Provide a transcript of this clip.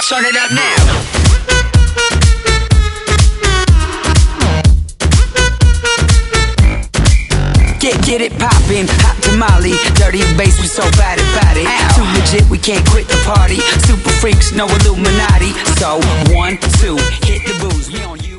turn it up now. Get it poppin', hot tamale, dirty bass, we so bad about it. Too legit, we can't quit the party. Super freaks, no Illuminati. So 1, 2, hit the booze, we on you.